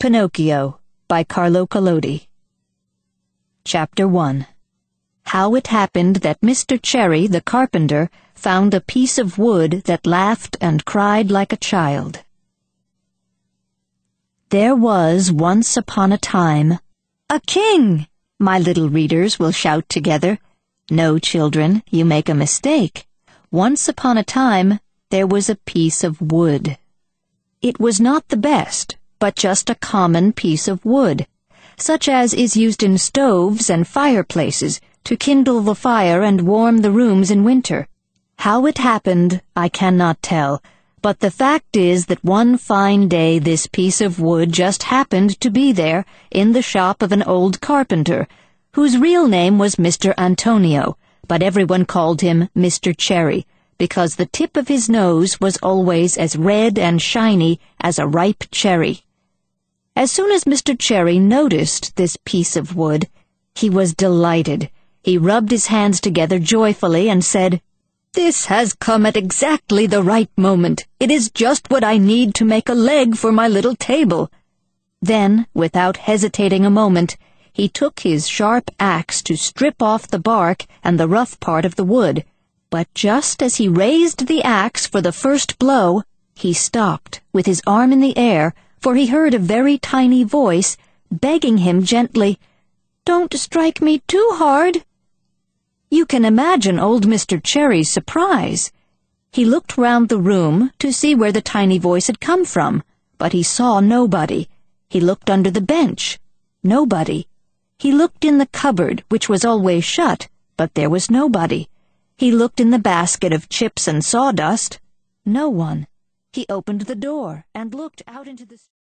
Pinocchio by Carlo Collodi. Chapter 1. How it happened that Mr. Cherry, the carpenter, found a piece of wood that laughed and cried like a child. There was, once upon a time, a king, my little readers will shout together. No, children, you make a mistake. Once upon a time, there was a piece of wood. It was not the best, but just a common piece of wood, such as is used in stoves and fireplaces to kindle the fire and warm the rooms in winter. How it happened, I cannot tell, but the fact is that one fine day this piece of wood just happened to be there in the shop of an old carpenter, whose real name was Mr. Antonio, but everyone called him Mr. Cherry, because the tip of his nose was always as red and shiny as a ripe cherry. As soon as Mr. Cherry noticed this piece of wood, he was delighted. He rubbed his hands together joyfully and said, "This has come at exactly the right moment. It is just what I need to make a leg for my little table." Then, without hesitating a moment, he took his sharp axe to strip off the bark and the rough part of the wood. But just as he raised the axe for the first blow, he stopped with his arm in the air, for he heard a very tiny voice begging him gently, "Don't strike me too hard." You can imagine old Mr. Cherry's surprise. He looked round the room to see where the tiny voice had come from, but he saw nobody. He looked under the bench. Nobody. He looked in the cupboard, which was always shut, but there was nobody. He looked in the basket of chips and sawdust. No one. He opened the door and looked out into the